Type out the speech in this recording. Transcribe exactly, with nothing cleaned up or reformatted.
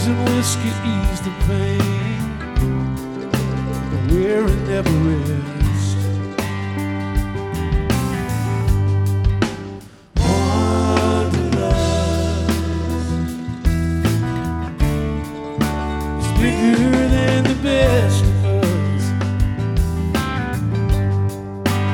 drugs and whiskey ease the pain, but we're in never end.